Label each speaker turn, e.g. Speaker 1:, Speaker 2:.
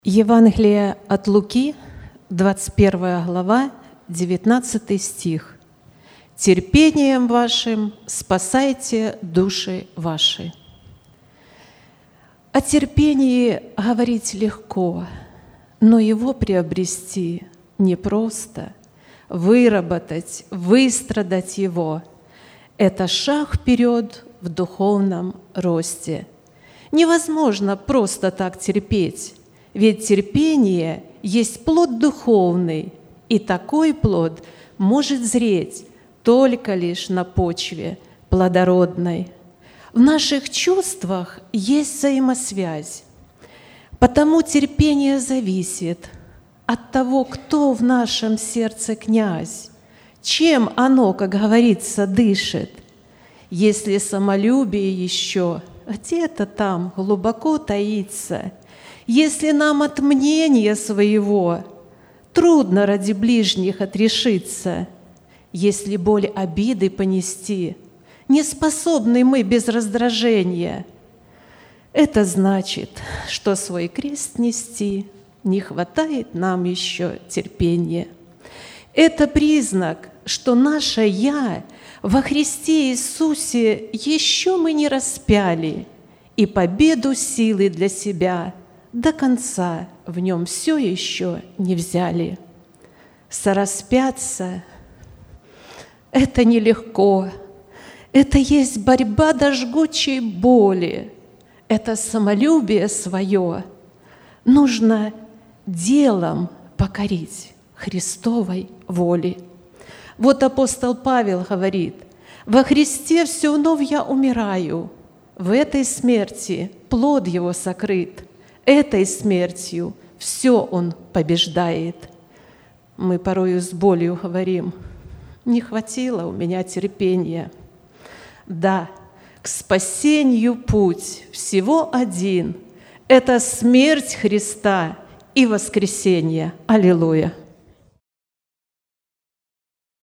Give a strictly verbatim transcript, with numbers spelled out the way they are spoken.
Speaker 1: Евангелие от Луки, двадцать первая глава, девятнадцатый стих. «Терпением вашим спасайте души ваши». О терпении говорить легко, но его приобрести непросто. Выработать, выстрадать его – это шаг вперед в духовном росте. Невозможно просто так терпеть, ведь терпение есть плод духовный, и такой плод может зреть только лишь на почве плодородной. В наших чувствах есть взаимосвязь, потому терпение зависит от того, кто в нашем сердце князь, чем оно, как говорится, дышит. Если самолюбие еще где-то там глубоко таится, если нам от мнения своего трудно ради ближних отрешиться, если боль обиды понести не способны мы без раздражения, это значит, что свой крест нести не хватает нам еще терпения. Это признак, что наше «Я» во Христе Иисусе еще мы не распяли, и победу силы для себя до конца в нем все еще не взяли. Сораспяться – это нелегко, это есть борьба до жгучей боли, это самолюбие свое нужно делом покорить Христовой воле. Вот апостол Павел говорит: «Во Христе все вновь я умираю, в этой смерти плод его сокрыт, этой смертью все он побеждает». Мы порою с болью говорим: «Не хватило у меня терпения». Да, к спасению путь всего один – это смерть Христа и воскресение. Аллилуйя!